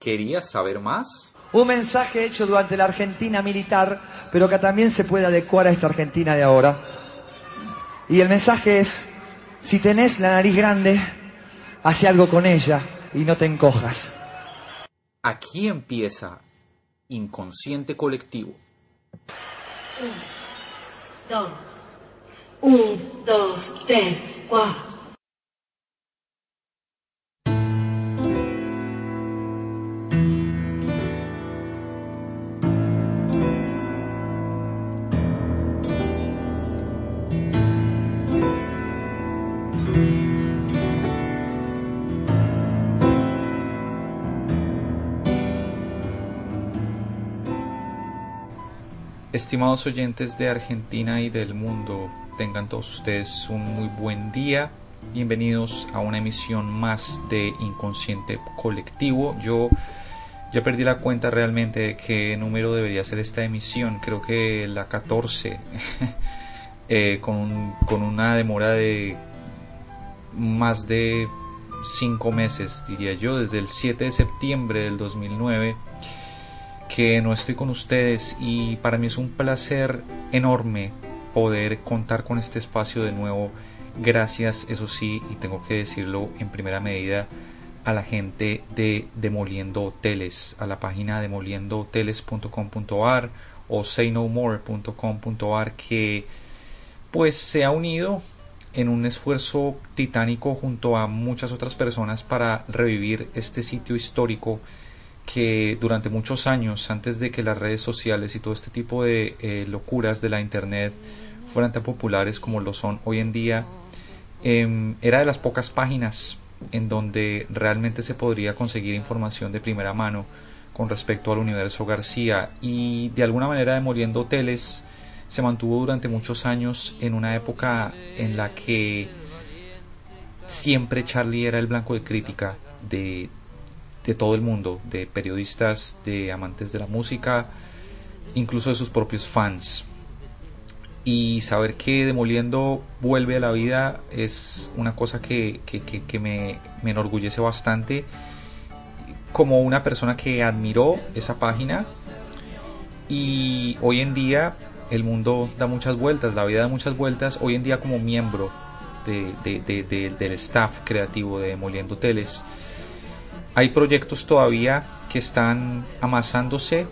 ¿Querías saber más? Un mensaje hecho durante la Argentina militar, pero que también se puede adecuar a esta Argentina de ahora. Y el mensaje es: si tenés la nariz grande, haz algo con ella y no te encojas. Aquí empieza Inconsciente Colectivo. 1, 2, 3, 4. Estimados oyentes de Argentina y del mundo, tengan todos ustedes un muy buen día. Bienvenidos a una emisión más de Inconsciente Colectivo. Yo ya perdí la cuenta realmente de qué número debería ser esta emisión. Creo que la 14, con una demora de más de 5 meses, diría yo, desde el 7 de septiembre del 2009. Que no estoy con ustedes, y para mí es un placer enorme poder contar con este espacio de nuevo. Gracias, eso sí, y tengo que decirlo en primera medida, a la gente de Demoliendo Hoteles, a la página demoliendohoteles.com.ar o saynomore.com.ar, que pues se ha unido en un esfuerzo titánico junto a muchas otras personas para revivir este sitio histórico que durante muchos años, antes de que las redes sociales y todo este tipo de locuras de la internet fueran tan populares como lo son hoy en día, era de las pocas páginas en donde realmente se podría conseguir información de primera mano con respecto al universo García. Y de alguna manera Demoliendo Hoteles se mantuvo durante muchos años en una época en la que siempre Charlie era el blanco de crítica de todo el mundo, de periodistas, de amantes de la música, incluso de sus propios fans. Y saber que Demoliendo vuelve a la vida es una cosa que me enorgullece bastante, como una persona que admiró esa página. Y hoy en día el mundo da muchas vueltas, la vida da muchas vueltas. Hoy en día, como miembro del staff creativo de Demoliendo Hoteles, hay proyectos todavía que están amasándose.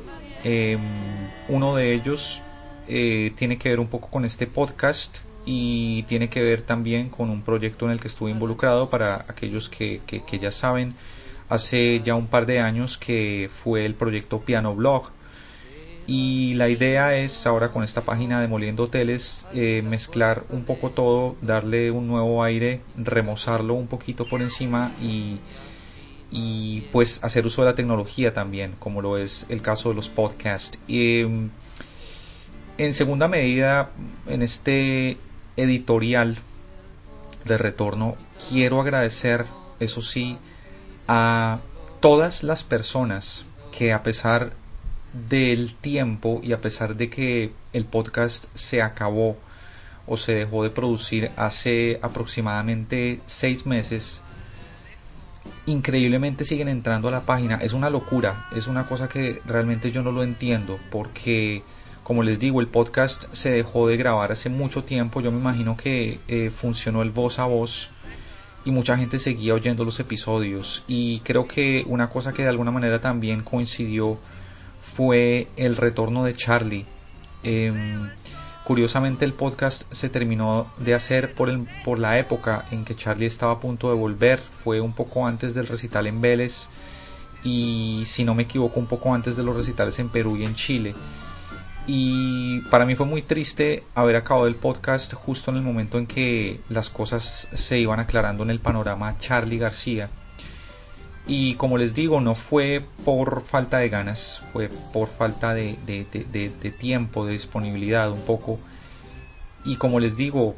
Uno de ellos tiene que ver un poco con este podcast, y tiene que ver también con un proyecto en el que estuve involucrado, para aquellos que ya saben, hace ya un par de años, que fue el proyecto Piano Blog. Y la idea es ahora, con esta página Demoliendo Hoteles, mezclar un poco todo, darle un nuevo aire, remozarlo un poquito por encima y pues hacer uso de la tecnología también, como lo es el caso de los podcasts. En segunda medida, en este editorial de retorno, quiero agradecer, eso sí, a todas las personas que, a pesar del tiempo y a pesar de que el podcast se acabó o se dejó de producir hace aproximadamente 6 meses, increíblemente siguen entrando a la página. Es una locura, es una cosa que realmente yo no lo entiendo, porque, como les digo, el podcast se dejó de grabar hace mucho tiempo. Yo me imagino que funcionó el voz a voz y mucha gente seguía oyendo los episodios, y creo que una cosa que de alguna manera también coincidió fue el retorno de Charlie. Curiosamente, el podcast se terminó de hacer por la época en que Charlie estaba a punto de volver. Fue un poco antes del recital en Vélez, y, si no me equivoco, un poco antes de los recitales en Perú y en Chile. Y para mí fue muy triste haber acabado el podcast justo en el momento en que las cosas se iban aclarando en el panorama Charly García. Y como les digo, no fue por falta de ganas, fue por falta de tiempo, de disponibilidad un poco. Y como les digo,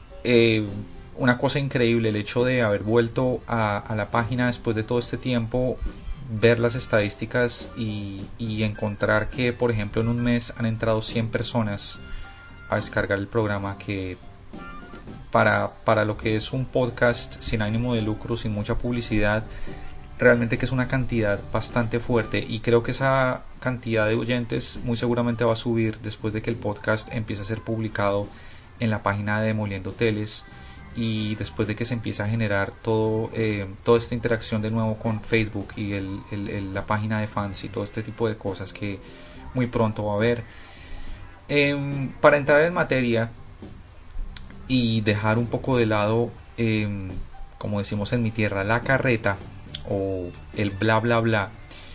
una cosa increíble, el hecho de haber vuelto a la página después de todo este tiempo, ver las estadísticas y encontrar que, por ejemplo, en un mes han entrado 100 personas a descargar el programa, que para lo que es un podcast sin ánimo de lucro, sin mucha publicidad, realmente que es una cantidad bastante fuerte, y creo que esa cantidad de oyentes muy seguramente va a subir después de que el podcast empiece a ser publicado en la página de Demoliendo Hoteles, y después de que se empiece a generar toda esta interacción de nuevo con Facebook y la página de fans y todo este tipo de cosas que muy pronto va a haber. Para entrar en materia y dejar un poco de lado, como decimos en mi tierra, la carreta o el bla bla bla,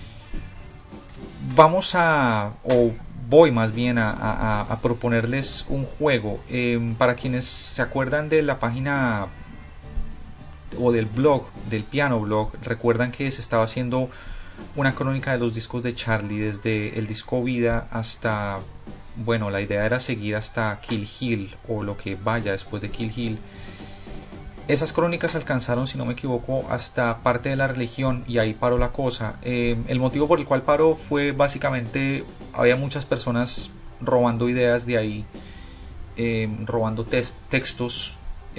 voy más bien a proponerles un juego. Para quienes se acuerdan de la página o del blog, del piano blog, recuerdan que se estaba haciendo una crónica de los discos de Charlie, desde el disco Vida hasta, bueno, la idea era seguir hasta Kill Hill o lo que vaya después de Kill Hill. Esas crónicas alcanzaron, si no me equivoco, hasta parte de la religión, y ahí paró la cosa. El motivo por el cual paró fue básicamente, había muchas personas robando ideas de ahí, robando textos,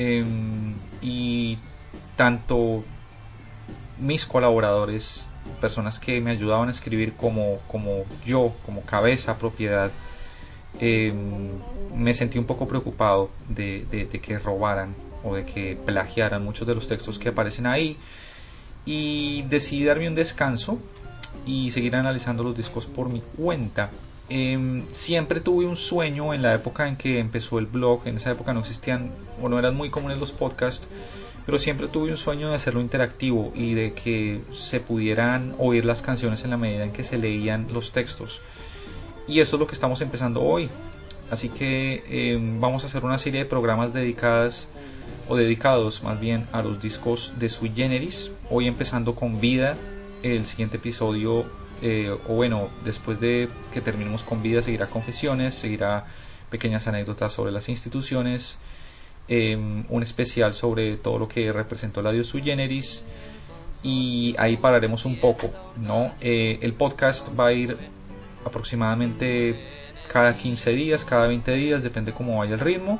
y tanto mis colaboradores, personas que me ayudaban a escribir, como yo, como cabeza, propiedad, me sentí un poco preocupado de que robaran o de que plagiaran muchos de los textos que aparecen ahí, y decidí darme un descanso y seguir analizando los discos por mi cuenta. Siempre tuve un sueño en la época en que empezó el blog. En esa época no existían o no eran muy comunes los podcasts, pero siempre tuve un sueño de hacerlo interactivo y de que se pudieran oír las canciones en la medida en que se leían los textos, y eso es lo que estamos empezando hoy. Así que vamos a hacer una serie de programas dedicados más bien a los discos de Sui Generis, hoy empezando con Vida. El siguiente episodio, después de que terminemos con Vida, seguirá Confesiones, seguirá pequeñas anécdotas sobre las instituciones, un especial sobre todo lo que representó la Dios Sui Generis, y ahí pararemos un poco, ¿no? El podcast va a ir aproximadamente cada 15 días, cada 20 días, depende cómo vaya el ritmo.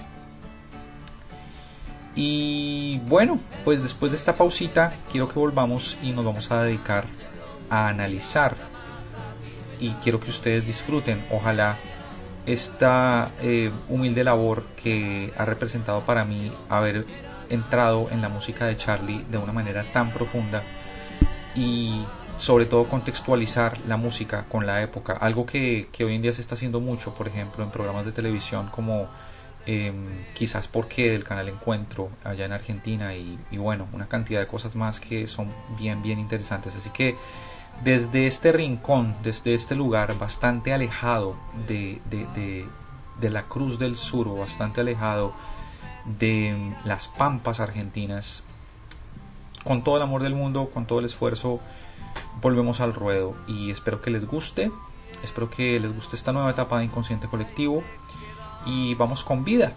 Y bueno, pues después de esta pausita quiero que volvamos y nos vamos a dedicar a analizar, y quiero que ustedes disfruten, ojalá, esta humilde labor que ha representado para mí haber entrado en la música de Charlie de una manera tan profunda, y sobre todo contextualizar la música con la época, algo que hoy en día se está haciendo mucho, por ejemplo en programas de televisión como Quizás Porque, del canal Encuentro allá en Argentina, y bueno, una cantidad de cosas más que son bien interesantes. Así que desde este rincón, desde este lugar bastante alejado de la Cruz del Sur, o bastante alejado de las pampas argentinas, con todo el amor del mundo, con todo el esfuerzo, volvemos al ruedo, y espero que les guste esta nueva etapa de Inconsciente Colectivo, y vamos con Vida.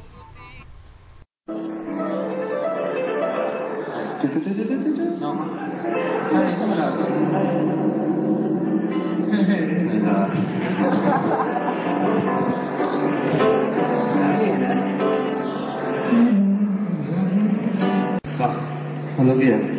Cuando quieras.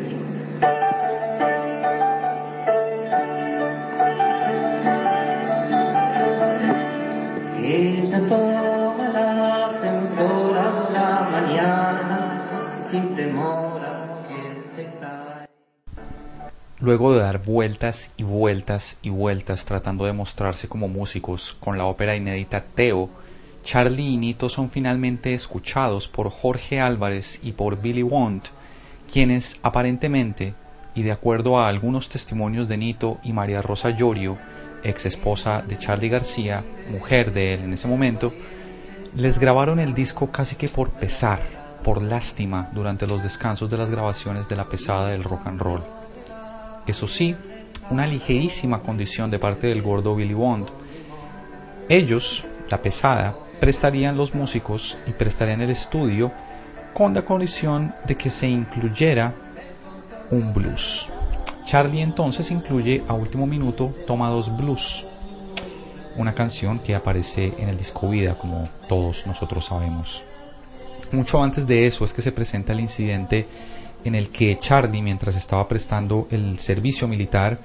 Ella toma el ascensor a la mañana sin temor a que se cae. Luego de dar vueltas y vueltas y vueltas tratando de mostrarse como músicos con la ópera inédita Teo, Charlie y Nito son finalmente escuchados por Jorge Álvarez y por Billy Wondt, quienes aparentemente, y de acuerdo a algunos testimonios de Nito y María Rosa Llorio, ex esposa de Charly García, mujer de él en ese momento, les grabaron el disco casi que por pesar, por lástima, durante los descansos de las grabaciones de La Pesada del Rock and Roll. Eso sí, una ligerísima condición de parte del gordo Billy Wondt. Ellos, La Pesada, prestarían los músicos y prestarían el estudio con la condición de que se incluyera un blues. Charlie entonces incluye a último minuto Toma 2 Blues, una canción que aparece en el disco Vida, como todos nosotros sabemos. Mucho antes de eso es que se presenta el incidente en el que Charlie, mientras estaba prestando el servicio militar,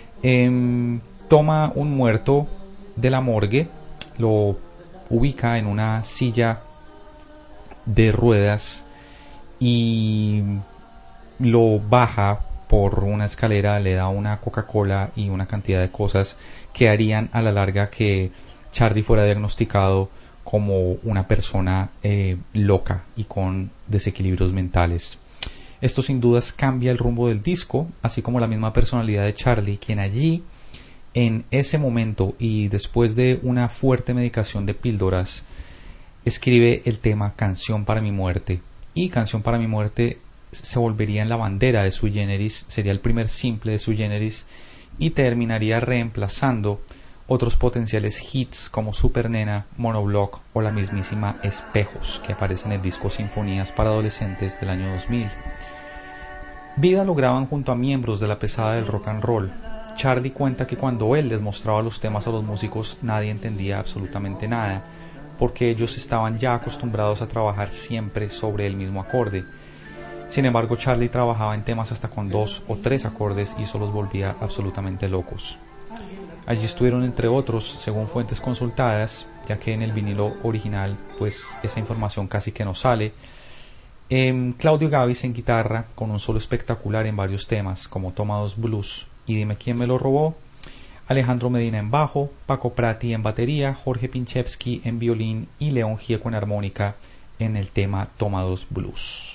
toma un muerto de la morgue, lo ubica en una silla de ruedas y lo baja por una escalera, le da una Coca-Cola y una cantidad de cosas que harían a la larga que Charlie fuera diagnosticado como una persona loca y con desequilibrios mentales. Esto sin dudas cambia el rumbo del disco, así como la misma personalidad de Charlie, quien allí, en ese momento y después de una fuerte medicación de píldoras, escribe el tema Canción para mi muerte. Y Canción para mi muerte se volvería en la bandera de Sui Generis, sería el primer simple de Sui Generis y terminaría reemplazando otros potenciales hits como Super Nena, Monoblock o la mismísima Espejos, que aparece en el disco Sinfonías para Adolescentes del año 2000. Vida lo graban junto a miembros de la pesada del rock and roll. Charlie cuenta que cuando él les mostraba los temas a los músicos nadie entendía absolutamente nada, porque ellos estaban ya acostumbrados a trabajar siempre sobre el mismo acorde. Sin embargo, Charlie trabajaba en temas hasta con 2 o 3 acordes y eso los volvía absolutamente locos. Allí estuvieron entre otros, según fuentes consultadas, ya que en el vinilo original pues esa información casi que no sale, Claudio Gabis en guitarra con un solo espectacular en varios temas como Toma 2 Blues y Dime quién me lo robó, Alejandro Medina en bajo, Paco Prati en batería, Jorge Pinchevsky en violín y León Gieco en armónica en el tema Toma 2 Blues.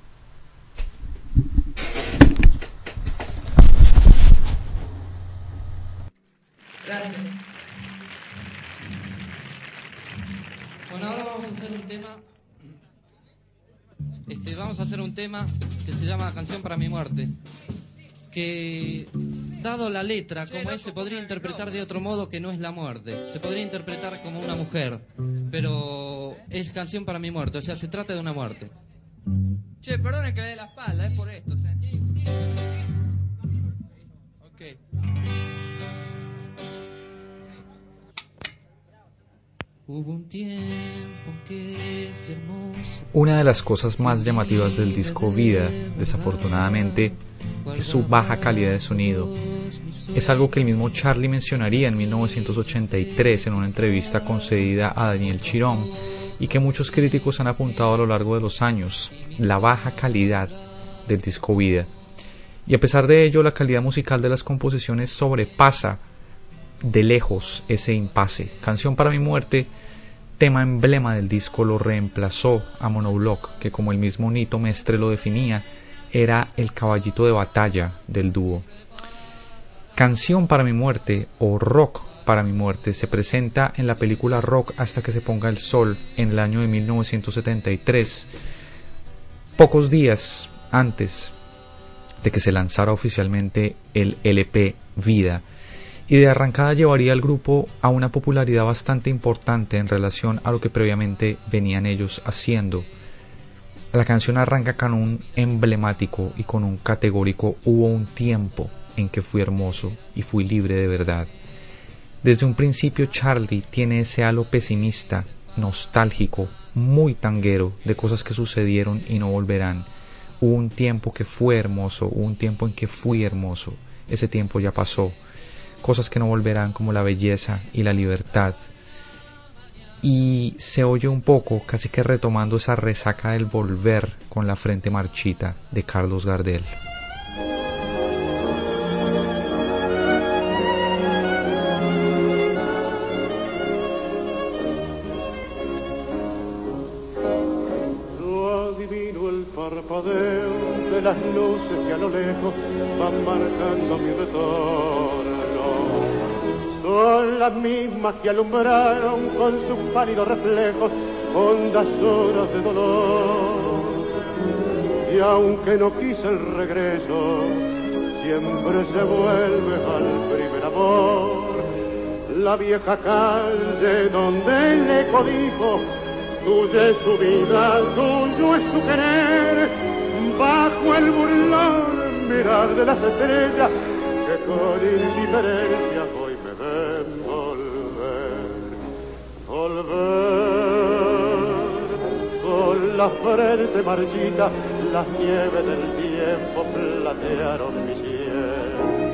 Gracias. Bueno, ahora vamos a hacer un tema. Vamos a hacer un tema que se llama Canción para mi muerte. Que, dado la letra como es, se podría interpretar de otro modo que no es la muerte. Se podría interpretar como una mujer, pero es Canción para mi muerte, o sea, se trata de una muerte. Che, perdone que le dé la espalda, es por esto, ¿sí? Ok. Hubo un tiempo que es hermoso. Una de las cosas más llamativas del disco Vida, desafortunadamente, es su baja calidad de sonido. Es algo que el mismo Charlie mencionaría en 1983 en una entrevista concedida a Daniel Chirón y que muchos críticos han apuntado a lo largo de los años, la baja calidad del disco Vida. Y a pesar de ello, la calidad musical de las composiciones sobrepasa de lejos ese impasse. Canción para mi muerte, tema emblema del disco, lo reemplazó a Monoblock, que como el mismo Nito Mestre lo definía, era el caballito de batalla del dúo. Canción para mi muerte o Rock para mi muerte se presenta en la película Rock hasta que se ponga el sol en el año de 1973, pocos días antes de que se lanzara oficialmente el LP Vida, y de arrancada llevaría al grupo a una popularidad bastante importante en relación a lo que previamente venían ellos haciendo. La canción arranca con un emblemático y con un categórico "hubo un tiempo en que fui hermoso y fui libre de verdad". Desde un principio Charlie tiene ese halo pesimista, nostálgico, muy tanguero de cosas que sucedieron y no volverán. Hubo un tiempo que fue hermoso, hubo un tiempo en que fui hermoso, ese tiempo ya pasó. Cosas que no volverán como la belleza y la libertad. Y se oye un poco, casi que retomando esa resaca del volver con la frente marchita de Carlos Gardel. Yo adivino el parpadeo de las luces que a lo lejos van marcando mi retorno. Son las mismas que alumbraron con sus pálidos reflejos hondas horas de dolor. Y aunque no quise el regreso, siempre se vuelve al primer amor. La vieja calle donde el eco dijo: tuya es su vida, tuyo es su querer. Bajo el burlón mirar de las estrellas que con indiferencia hoy me ven volver, volver con la frente marchita, las nieves del tiempo platearon mi piel.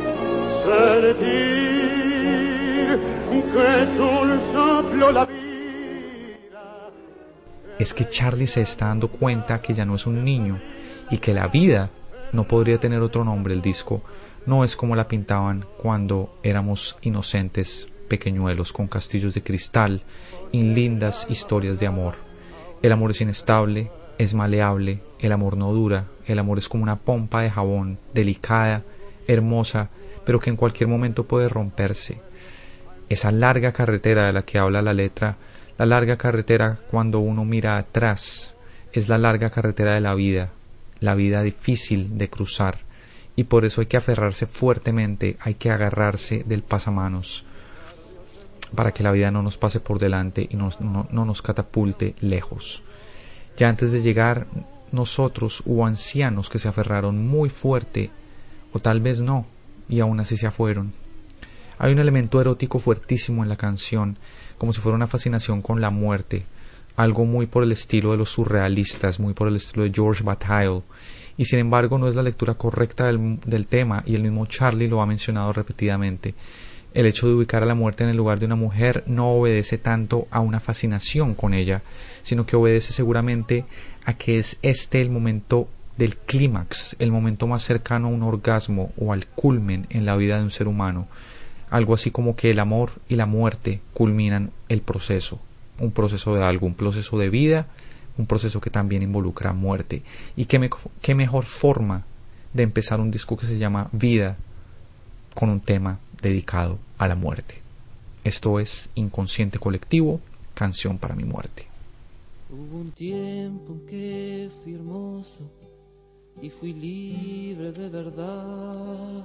Sentir que es un soplo la vida. Es que Charlie se está dando cuenta que ya no es un niño y que la vida no podría tener otro nombre. El disco no es como la pintaban cuando éramos inocentes pequeñuelos con castillos de cristal y lindas historias de amor. El amor es inestable, es maleable, el amor no dura, el amor es como una pompa de jabón, delicada, hermosa, pero que en cualquier momento puede romperse. Esa larga carretera de la que habla la letra, la larga carretera cuando uno mira atrás, es la larga carretera de la vida difícil de cruzar, y por eso hay que aferrarse fuertemente, hay que agarrarse del pasamanos para que la vida no nos pase por delante y no nos catapulte lejos. Ya antes de llegar nosotros hubo ancianos que se aferraron muy fuerte, o tal vez no, y aún así se fueron. Hay un elemento erótico fuertísimo en la canción, como si fuera una fascinación con la muerte, algo muy por el estilo de los surrealistas, muy por el estilo de George Bataille, y sin embargo no es la lectura correcta del tema, y el mismo Charlie lo ha mencionado repetidamente. El hecho de ubicar a la muerte en el lugar de una mujer no obedece tanto a una fascinación con ella, sino que obedece seguramente a que es el momento del clímax, el momento más cercano a un orgasmo o al culmen en la vida de un ser humano. Algo así como que el amor y la muerte culminan el proceso, un proceso de algo, un proceso de vida, un proceso que también involucra muerte. Y qué mejor forma de empezar un disco que se llama Vida con un tema dedicado a la muerte. Esto es Inconsciente Colectivo, Canción para mi muerte. Hubo un tiempo en que fui hermoso y fui libre de verdad.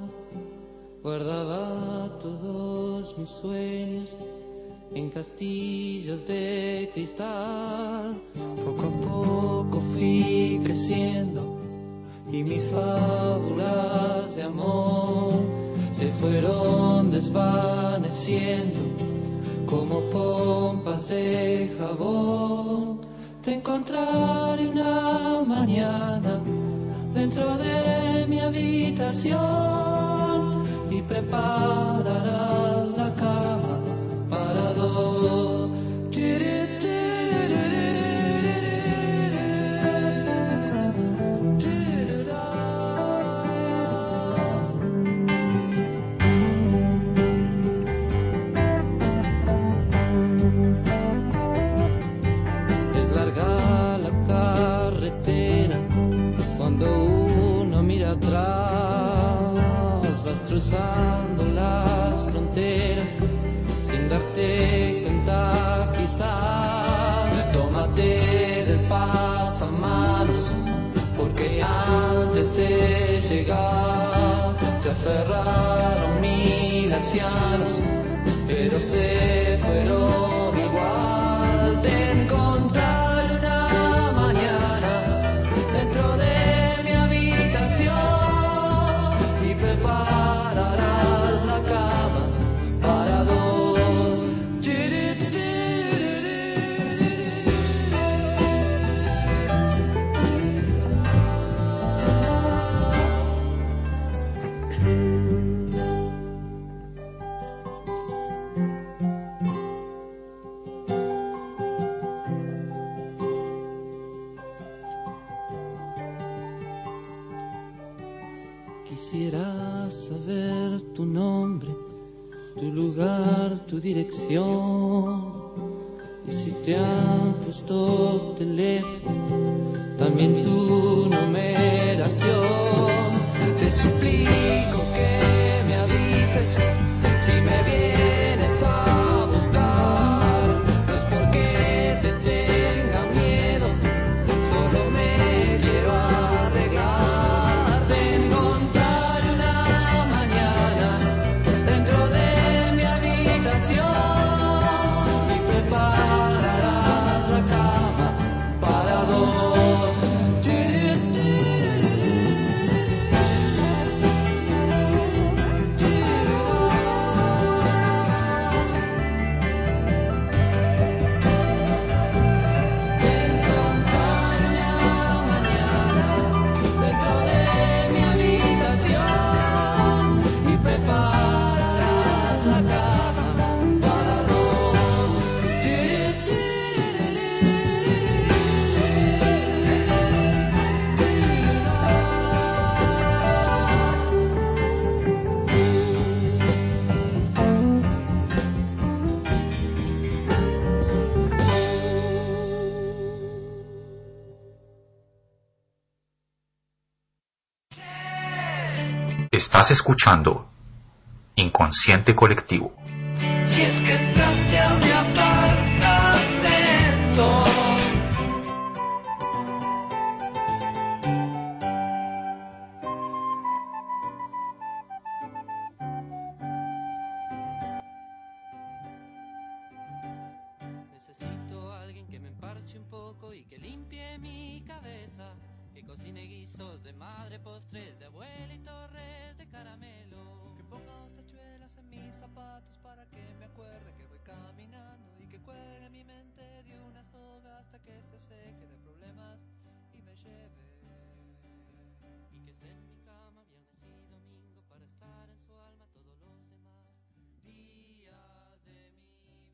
Guardaba todos mis sueños en castillos de cristal. Poco a poco fui creciendo y mis fábulas de amor se fueron desvaneciendo como pompas de jabón. Te encontraré una mañana dentro de mi habitación y prepararás la cama para dos. Es larga la carretera cuando uno mira atrás, vas cruzando las fronteras sin darte cuenta quizás. Tómate del pasamanos porque antes de llegar se aferraron 1000 ancianos, pero se fueron igual. Te encontraré una mañana dentro de mi habitación y prepararás la cama para dos. Quisiera saber tu nombre, tu lugar, tu dirección, y si te han puesto teléfono, también tu numeración. Te suplico que me avises si me vienes a buscar, no es porque te tenga miedo, solo me quiero arreglar. Te encontraré una mañana dentro de mi habitación y prepararás la cama para dos. Estás escuchando Inconsciente Colectivo. Si es que entraste a mi apartamento. Necesito a alguien que me emparche un poco y que limpie mi cabeza, que cocine guisos de madre, postres de abuela y torres de caramelo, que ponga dos tachuelas en mis zapatos para que me acuerde que voy caminando y que cuelgue mi mente de una soga hasta que se seque de problemas y me lleve, y que esté en mi cama viernes y domingo para estar en su alma todos los demás días de mi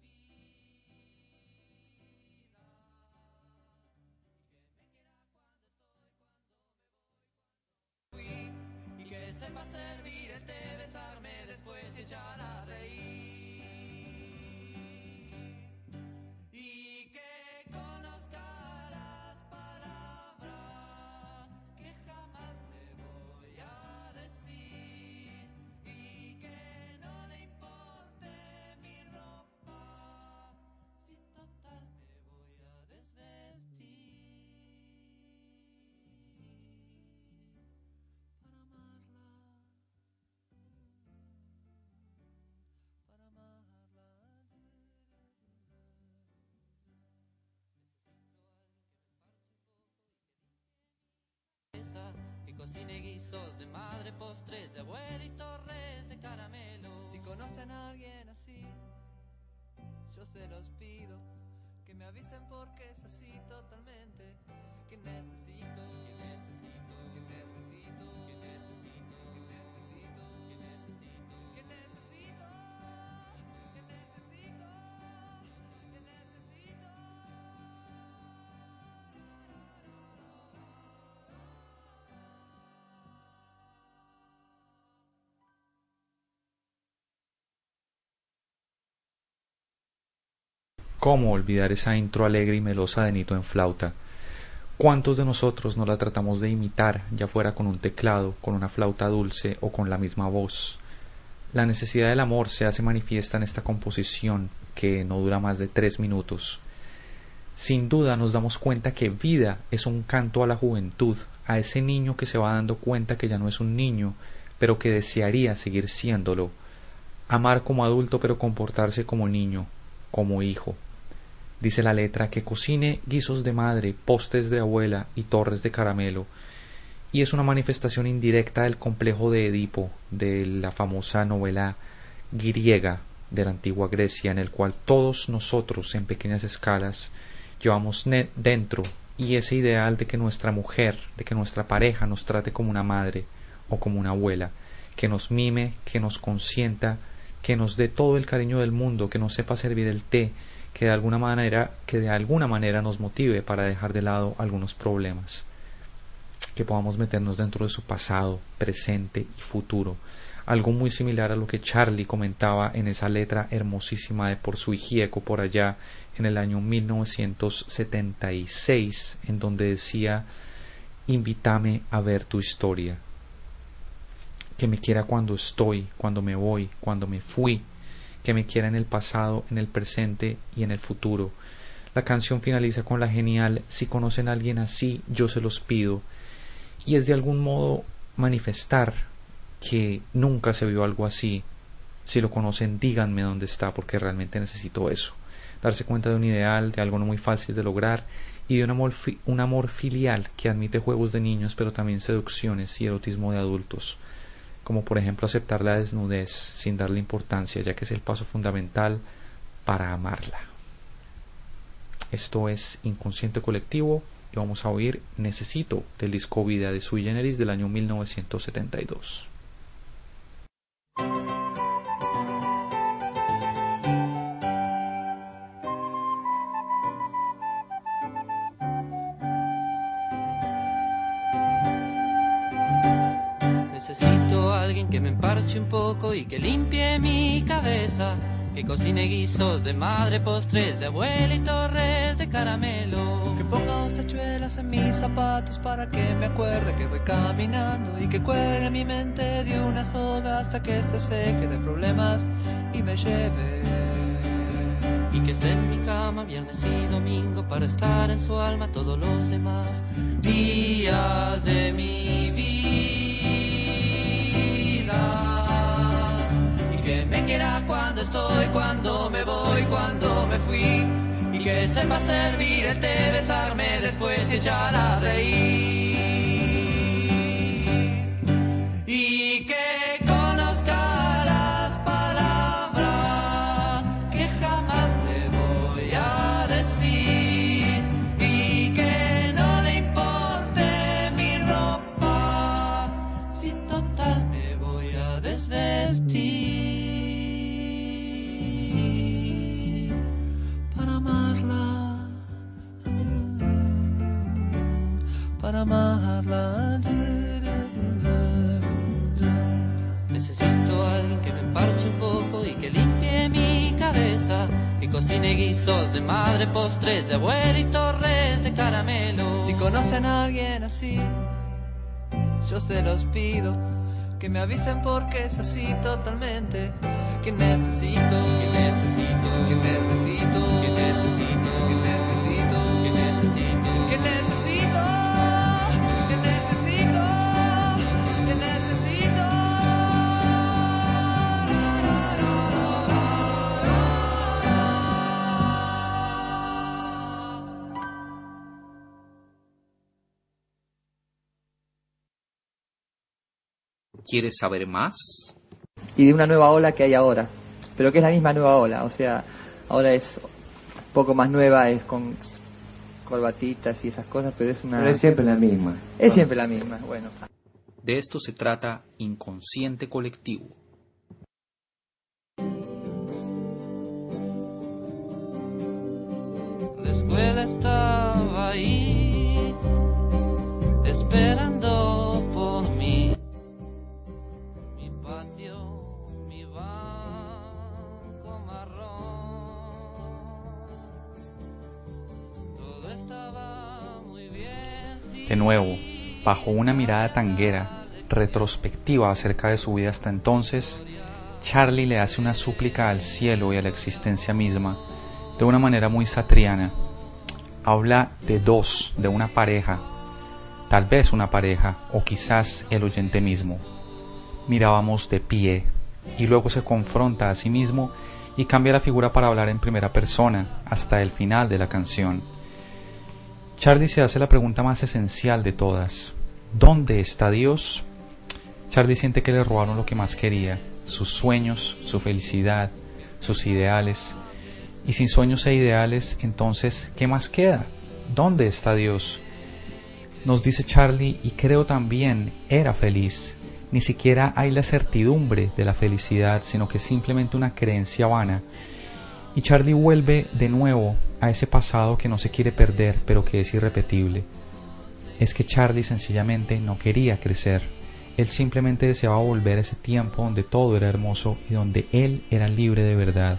y que sepa servir el té, besarme después y echar a reír, y que conozca las palabras que jamás le voy a decir, y que no le importe mi ropa, si total me voy a desvestir. Que cocine guisos de madre, postres de abuela y torres de caramelo. si conocen a alguien así, yo se los pido, que me avisen porque es así totalmente, que necesito, que necesito, que necesito, que necesito, que necesito, que necesito, que necesito, que necesito, que necesito. ¿Cómo olvidar esa intro alegre y melosa de Nito en flauta? ¿Cuántos de nosotros no la tratamos de imitar, ya fuera con un teclado, con una flauta dulce o con la misma voz? La necesidad del amor se hace manifiesta en esta composición, que no dura más de 3 minutos. Sin duda nos damos cuenta que Vida es un canto a la juventud, a ese niño que se va dando cuenta que ya no es un niño, pero que desearía seguir siéndolo. Amar como adulto pero comportarse como niño, como hijo. Dice la letra que cocine guisos de madre, postres de abuela y torres de caramelo, y es una manifestación indirecta del complejo de Edipo, de la famosa novela griega de la antigua Grecia, en el cual todos nosotros en pequeñas escalas llevamos dentro y ese ideal de que nuestra mujer, de que nuestra pareja nos trate como una madre o como una abuela, que nos mime, que nos consienta, que nos dé todo el cariño del mundo, que nos sepa servir el té, que de alguna manera nos motive para dejar de lado algunos problemas, que podamos meternos dentro de su pasado, presente y futuro, algo muy similar a lo que Charlie comentaba en esa letra hermosísima de Por su hijieco por allá en el año 1976, en donde decía: invítame a ver tu historia, que me quiera cuando estoy, cuando me voy, cuando me fui, que me quiera en el pasado, en el presente y en el futuro. La canción finaliza con la genial: si conocen a alguien así, yo se los pido, y es de algún modo manifestar que nunca se vio algo así. Si lo conocen, díganme dónde está, porque realmente necesito eso, darse cuenta de un ideal, de algo no muy fácil de lograr, y de un amor filial que admite juegos de niños pero también seducciones y erotismo de adultos, como por ejemplo aceptar la desnudez sin darle importancia, ya que es el paso fundamental para amarla. Esto es Inconsciente Colectivo y vamos a oír Necesito, del disco Vida de Sui Generis del año 1972. Necesito a alguien que me emparche un poco y que limpie mi cabeza, que cocine guisos de madre, postres de abuela y torres de caramelo. Que ponga 2 tachuelas en mis zapatos para que me acuerde que voy caminando y que cuelgue mi mente de una soga hasta que se seque de problemas y me lleve. Y que esté en mi cama viernes y domingo para estar en su alma todos los demás días de mi vida. Y que me quiera cuando estoy, cuando me voy, cuando me fui. Y que sepa servir el té, besarme después y echar a reír. Y que conozca las palabras que jamás le voy a decir. Y que no le importe mi ropa, si total me voy a desvestir. Para amarla, para amarla. Necesito a alguien que me parche un poco y que limpie mi cabeza, que cocine guisos de madre, postres de abuela y torres de caramelo. Si conocen a alguien así, yo se los pido, que me avisen porque es así totalmente. Que necesito, que necesito, que necesito, que necesito, que necesito, que necesito, que necesito, que necesito, que necesito. ¿Quieres saber más? Y de una nueva ola que hay ahora, pero que es la misma nueva ola, o sea, ahora es un poco más nueva, es con corbatitas y esas cosas, pero es una... Pero es siempre la misma. Es siempre la misma, bueno. De esto se trata Inconsciente Colectivo. La escuela estaba ahí, esperando por mí. Mi patio, mi banco marrón, todo estaba muy bien. De nuevo, bajo una mirada tanguera, retrospectiva acerca de su vida hasta entonces, Charlie le hace una súplica al cielo y a la existencia misma, de una manera muy satriana. Habla de dos, de una pareja, tal vez una pareja, o quizás el oyente mismo. Mirábamos de pie, y luego se confronta a sí mismo y cambia la figura para hablar en primera persona, hasta el final de la canción. Charlie se hace la pregunta más esencial de todas: ¿dónde está Dios? Charlie siente que le robaron lo que más quería, sus sueños, su felicidad, sus ideales. Y sin sueños e ideales, entonces, ¿qué más queda? ¿Dónde está Dios? Nos dice Charlie, y creo también, era feliz. Ni siquiera hay la certidumbre de la felicidad, sino que es simplemente una creencia vana. Y Charlie vuelve de nuevo a ese pasado que no se quiere perder, pero que es irrepetible. Es que Charlie sencillamente no quería crecer. Él simplemente deseaba volver a ese tiempo donde todo era hermoso y donde él era libre de verdad.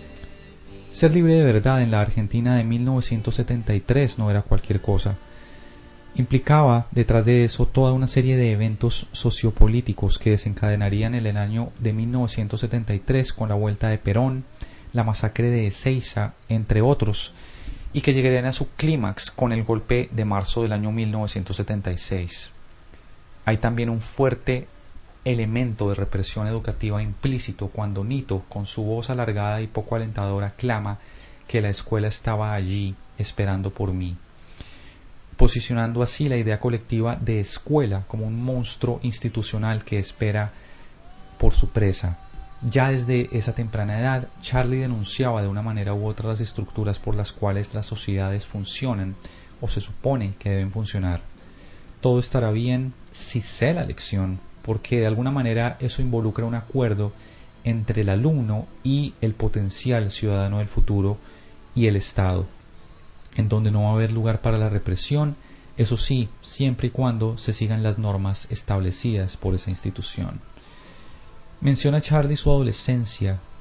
Ser libre de verdad en la Argentina de 1973 no era cualquier cosa. Implicaba detrás de eso toda una serie de eventos sociopolíticos que desencadenarían en el año de 1973 con la vuelta de Perón, la masacre de Ezeiza, entre otros, y que llegarían a su clímax con el golpe de marzo del año 1976. Hay también un fuerte elemento de represión educativa implícito cuando Nito, con su voz alargada y poco alentadora, clama que la escuela estaba allí esperando por mí, posicionando así la idea colectiva de escuela como un monstruo institucional que espera por su presa. Ya desde esa temprana edad, Charlie denunciaba de una manera u otra las estructuras por las cuales las sociedades funcionan o se supone que deben funcionar. Todo estará bien si sé la lección, porque de alguna manera eso involucra un acuerdo entre el alumno y el potencial ciudadano del futuro y el Estado, en donde no va a haber lugar para la represión, eso sí, siempre y cuando se sigan las normas establecidas por esa institución. Menciona Charlie su adolescencia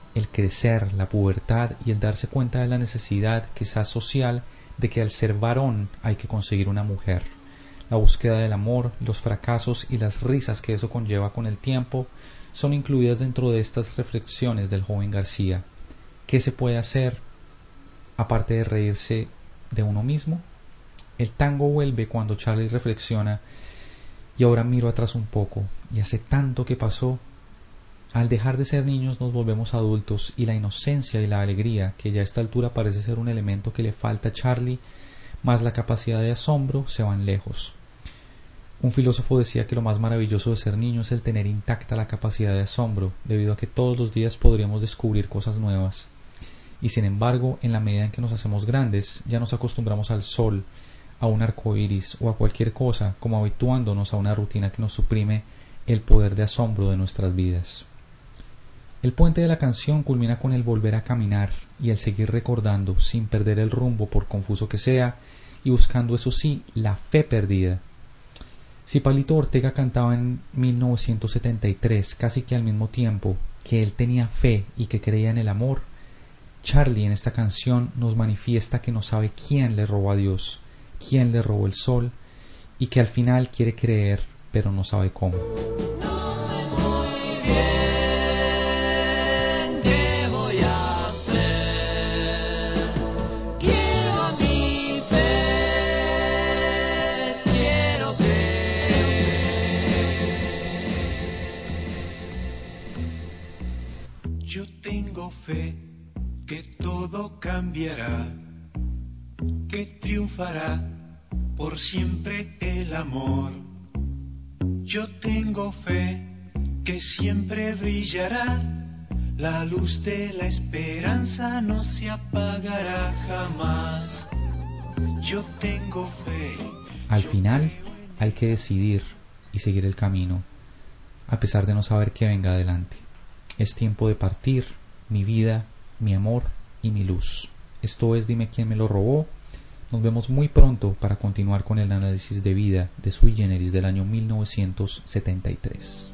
el crecer, la pubertad y el darse cuenta de la necesidad, quizás social, de que al ser varón hay que conseguir una mujer. La búsqueda del amor, los fracasos y las risas que eso conlleva con el tiempo son incluidas dentro de estas reflexiones del joven García. ¿Qué se puede hacer aparte de reírse de uno mismo? El tango vuelve cuando Charlie reflexiona: y ahora miro atrás un poco, y hace tanto que pasó. Al dejar de ser niños nos volvemos adultos, y la inocencia y la alegría, que ya a esta altura parece ser un elemento que le falta a Charlie, más la capacidad de asombro, se van lejos. Un filósofo decía que lo más maravilloso de ser niño es el tener intacta la capacidad de asombro, debido a que todos los días podríamos descubrir cosas nuevas. Y sin embargo, en la medida en que nos hacemos grandes, ya nos acostumbramos al sol, a un arco iris o a cualquier cosa, como habituándonos a una rutina que nos suprime el poder de asombro de nuestras vidas. El puente de la canción culmina con el volver a caminar y el seguir recordando, sin perder el rumbo por confuso que sea, y buscando, eso sí, la fe perdida. Si Palito Ortega cantaba en 1973, casi que al mismo tiempo, que él tenía fe y que creía en el amor, Charlie en esta canción nos manifiesta que no sabe quién le robó a Dios, quién le robó el sol, y que al final quiere creer, pero no sabe cómo. Yo tengo fe que todo cambiará, que triunfará por siempre el amor. Yo tengo fe que siempre brillará, la luz de la esperanza no se apagará jamás. Yo tengo fe. Al final hay que decidir y seguir el camino, a pesar de no saber qué venga adelante. Es tiempo de partir, mi vida, mi amor y mi luz. Esto es Dime quién me lo robó. Nos vemos muy pronto para continuar con el análisis de vida de Sui Generis del año 1973.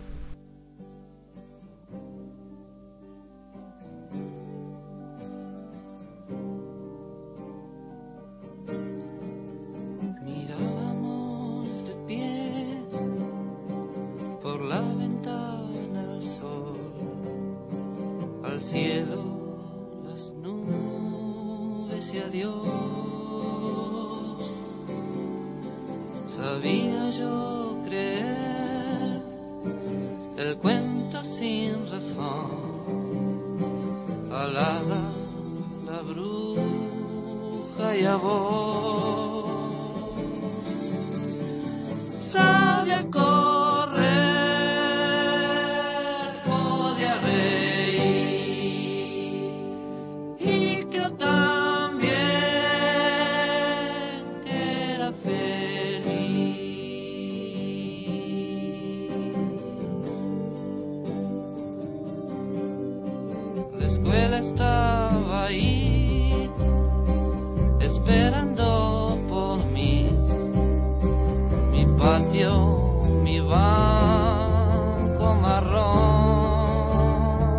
Mirábamos de pie por la ventana al sol, al cielo, las nubes y a Dios. Sabía yo creer el cuento sin razón, alada la bruja y a vos. Sabía correr, podía reír y creo también que era feliz. La escuela estaba ahí esperando por mí, mi patio, mi banco marrón,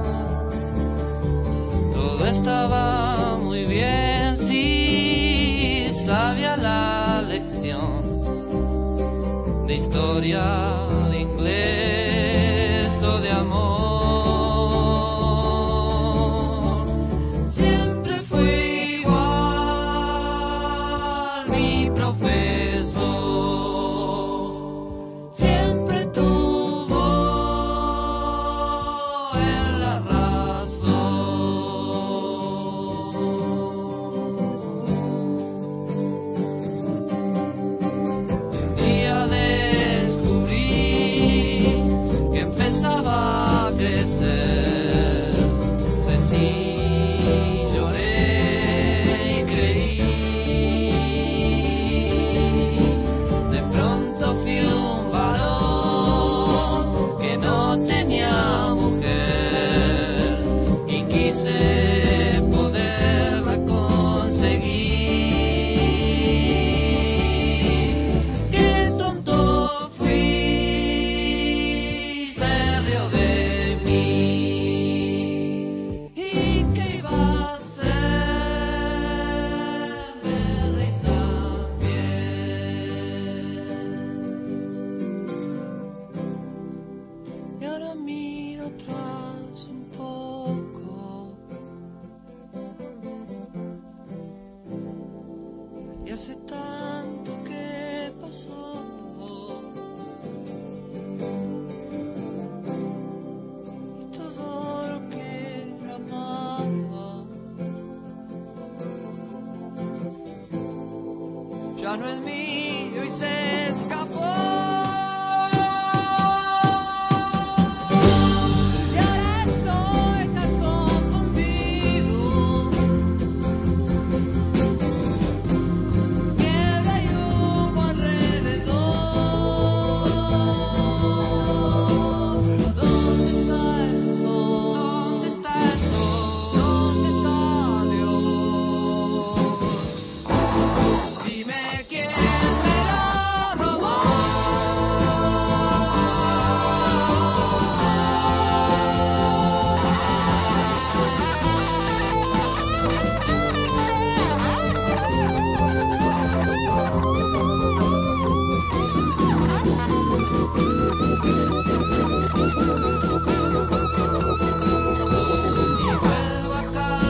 todo estaba muy bien, sí, sabía la lección de historia, de inglés o de amor. Siempre fui igual, mi profesor siempre tuvo en la razón. Un día descubrí Ya no es mi